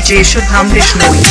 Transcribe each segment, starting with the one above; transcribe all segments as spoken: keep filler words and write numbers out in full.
DJ Shubham Bishnoi.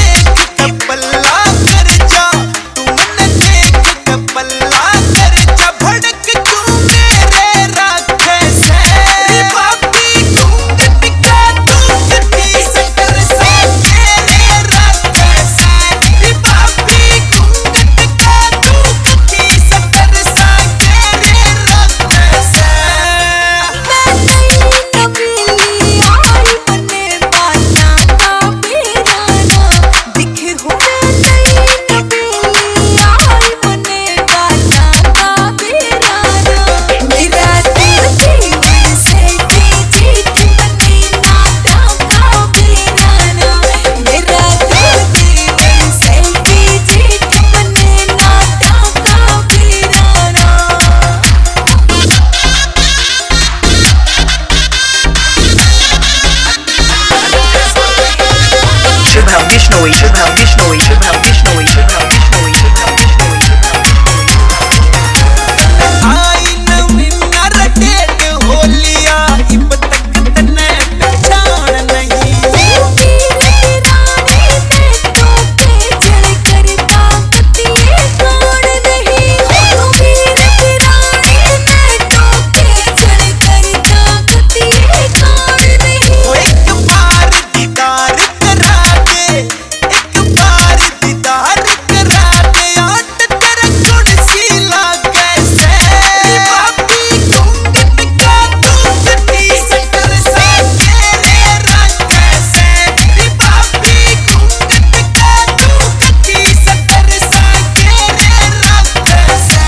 Bishnoi, Shubham Bishnoi, Shubham Bishnoi, Shubham Bishnoi, Shubham Bishnoi, Shubham Bishnoi। आई नवीना रटेट होलिया इब तक तने पहचान नहीं। मेरी रानी ने तो के जड़ करता कतिए कौन नहीं। मेरी रानी ने तो के जड़ करता कतिए कौन नहीं। वो एक बार दीदार करा दे, एक बार दीदार करा दे, आट तेरे गुण सी लागे से। बापी घूंघट का तू कटी सकर सा तेरे रंग से। बापी घूंघट का तू कटी सकर सा तेरे रंग से।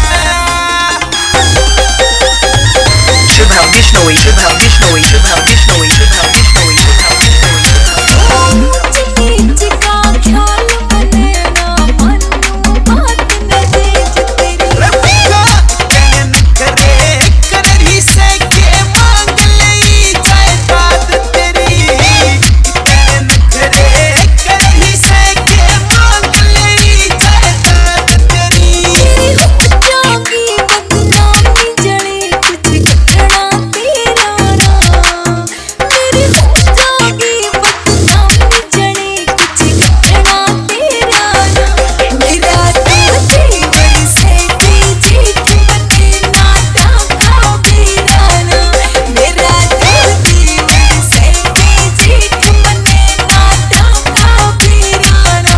Shubham Bishnoi, Shubham Bishnoi, Shubham Bishnoi, Shubham Bishnoi, Shubham Bishnoi। ऊंच नीच का ख्याल मने ना मानू बात न देख तेरी। रब्बिका कहन करे करही से के मांग लई जायदाद तेरी। कहन करे करही से के मांग लई जायदाद तेरी। मेरी हो जागी बदनामी जड़े कुछ घटना तेरा ना। मेरी हो जागी बदनामी जड़े कुछ घटना तेरा ना। मेरा दिल जीवन से जी मने नाटा का बीराना। मेरा दिल जीवन से जी मने नाटा का बीराना।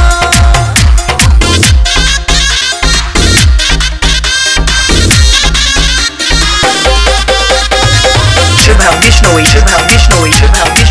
Shubham Bishnoi, Shubham Bishnoi, Shubham